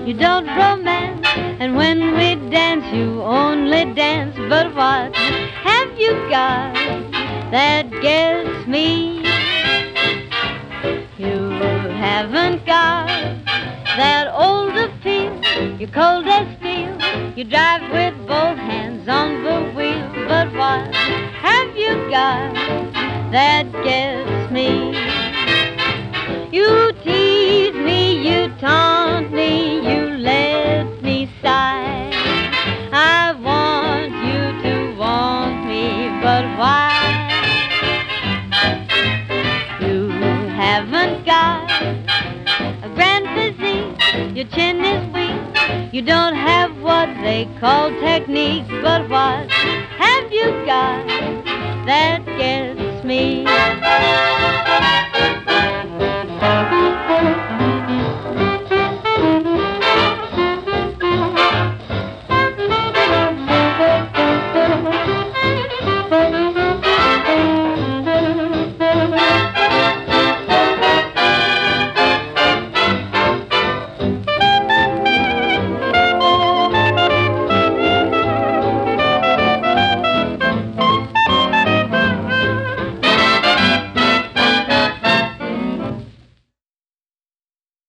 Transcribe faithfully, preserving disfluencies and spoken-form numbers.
you don't romance, and when we dance, you only dance. But what have you got that gets me? You haven't got that old appeal. You're cold as steel. You drive with both hands on the wheel. But what have you got that gets me? You tease me, you taunt me, you let me sigh. I want you to want me, but why? You haven't got a grand physique, your chin is weak, you don't have what they call technique. But what have you got that gets me?